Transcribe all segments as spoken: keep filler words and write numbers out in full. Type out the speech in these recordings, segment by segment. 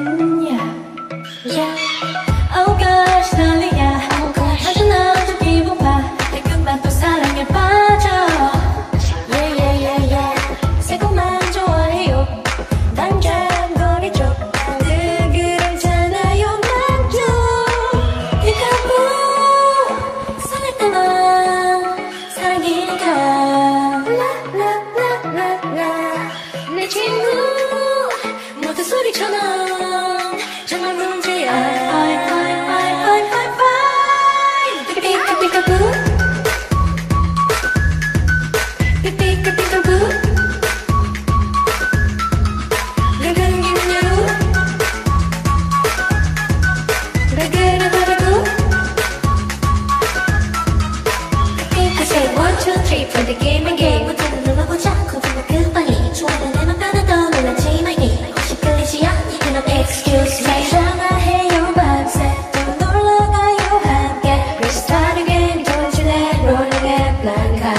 음, yeah, yeah. Oh gosh, 난리야. 아주 나도 기분 봐. 내 끝만 또 사랑에 빠져. Yeah, yeah, yeah, yeah. 새콤만 좋아해요. 난 잠거리죠. 늘 그러잖아요, 난요. 피카부 사랑할 때만 사랑이니까. 라라라라라. 내 친구 모두 소리처럼 정말 문제야. Fine, fine, fine, fine, fine, fine. 피카 피카부 피카 피카부 늙은 김여루 왜 그래 바라고. 피카 say one two three for the game and game. 못하는 눌러보자. 거부가 급하니 좋아하는 내맘 변해도 놀라지 말니. 혹시 끌리지 않니? 그럼 excuse me. 전화해요 밤새 또 놀러가요 함께. Restart again. Don't you let rolling at blanca.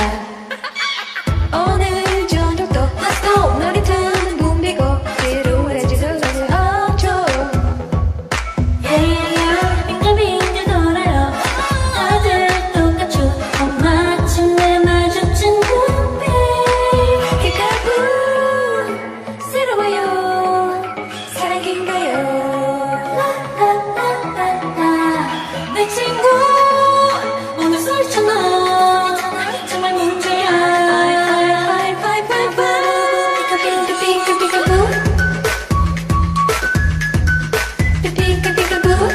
오늘 저녁도 Let's go. 놀이터는 붐비고 지루해지도 없죠. Yeah, yeah, yeah. 빙글빙글 돌아요. 다들 똑같죠. 엄마쯤에 마주친 눈빛. 피카부 새로워요. 사랑인가요? 라라라라라. 내 친구 오늘 소리처럼 정말 문제야. Fine, fine, fine, fine. 피카 피카 피카 피카부 피카 피카부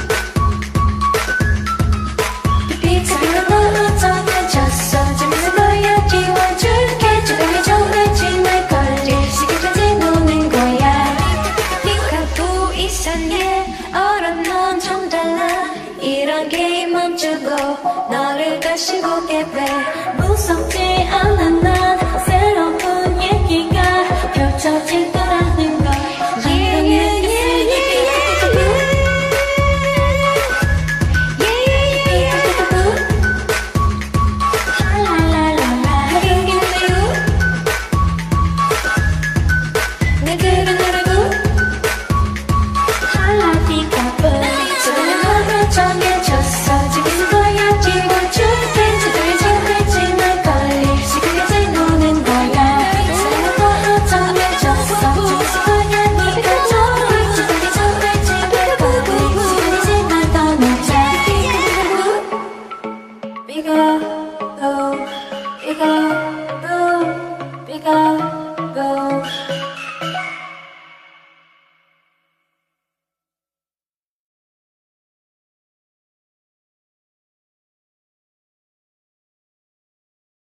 피카 피카부 정해졌어. 재밌을 거야. 지워줄게. 조금이 좋을지 말 걸릴 시간까지 노는 거야. 피카부 이상해. 어른 넌 좀 달라. 이런 게임 멈추고 너를 다시 보게 돼. 무섭지 않아 난 새로운 얘기가 펼쳐질 거라는 걸. Yeah, yeah, yeah, yeah, yeah. Yeah, yeah, yeah, yeah. 라라라라라. 하긴 힘내요. 내 그런 나라고. 할라피카부. 소리는 너를 정해줬어. 재밌을 거야. 지워줄게. 제대로 좋을지 말 걸릴 시간까지 노는 거야. 사랑하고 정해줬어. 재밌을 거야. 네가 좋을지 되게 좋을지 말 걸릴 시간이지만 떠나자. 피카부 피카부 피카부 피카부